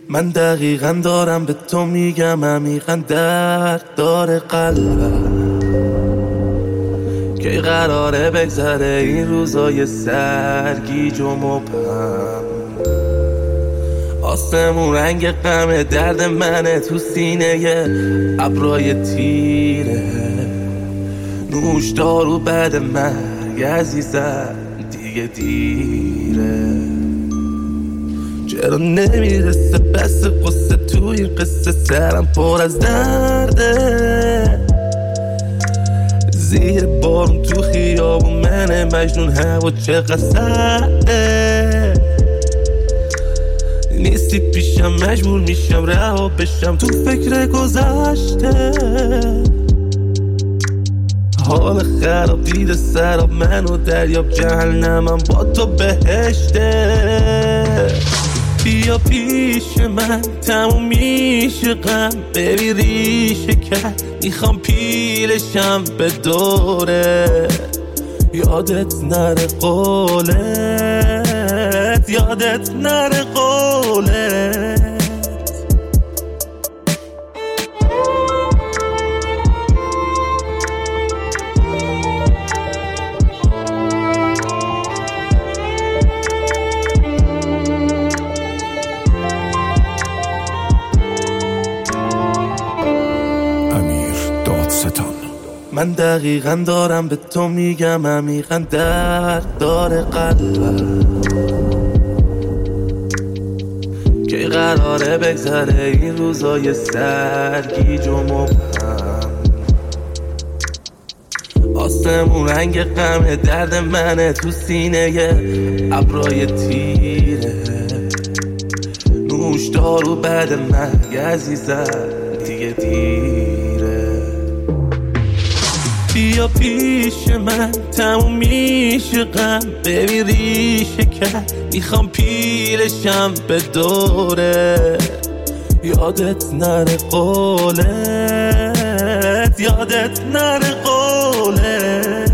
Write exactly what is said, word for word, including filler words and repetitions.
من دقیقا دارم به تو میگم، عمیقا درد داره قلبم که قراره بگذره این روزای سرگیج و مبهم. آسمون رنگ غم درد منه، تو سینه ابرای تیره. نوش دارو بعد مرگ عزیزم دیگه دیره. چرا نمیرسه بس قصه توی قصه، سرم پر از درده. زیر بارون تو خیابون من مجنون، هوا چقدر سرده. نیستی پیشم مجبور میشم رها بشم تو فکر گذشته. حال خراب دیده سراب من و دریاب، جهنمم با تو بهشته. بیا پیش من تموم میشه غم، ببین ریشه کرد میخوام پیلشم به دوره. یادت نره قولت، یادت نره قولت. من دقیقا دارم به تو میگم، عمیقا درد داره قلبم که قراره بگذره این روزای سرگیج و مبهم. آسمون رنگ غم درد منه، تو سینه ابرای تیره. نوش دارو بعد مرگ عزیزم دیگه دیره. بیا پیش من تموم میشه غم، ببین ریشه کرد میخوام پیلشم به دوره. یادت نره قولت، یادت نره قولت.